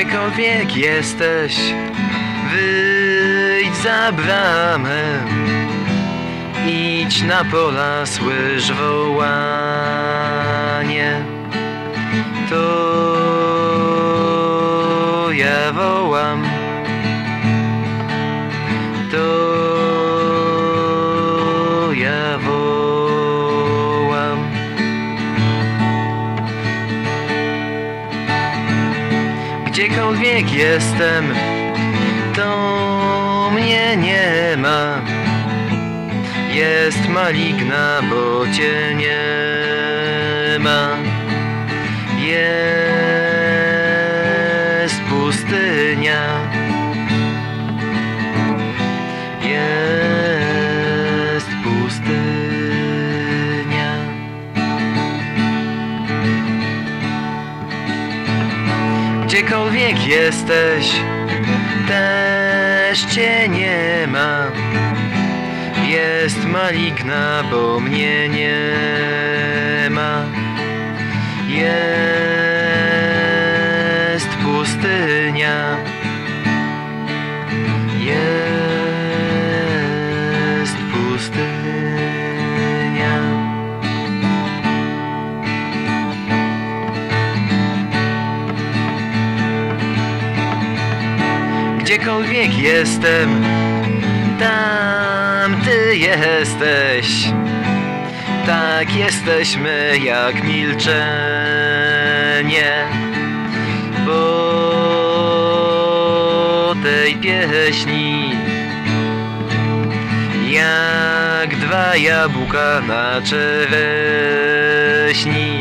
Gdziekolwiek jesteś, wyjdź za bramę, idź na pola, słysz wołanie. To ja wołam, to ja wołam. Gdziekolwiek jestem, to mnie nie ma. Jest maligna, bo cię nie ma. Jest pustynia. Jest pustynia. Gdziekolwiek jesteś, też cię nie ma. Jest maligna, bo mnie nie ma. Jest pustynia. Jest pustynia. Gdziekolwiek jestem, tam ty jesteś. Tak jesteśmy jak milczenie po tej pieśni, jak dwa jabłka na czereśni.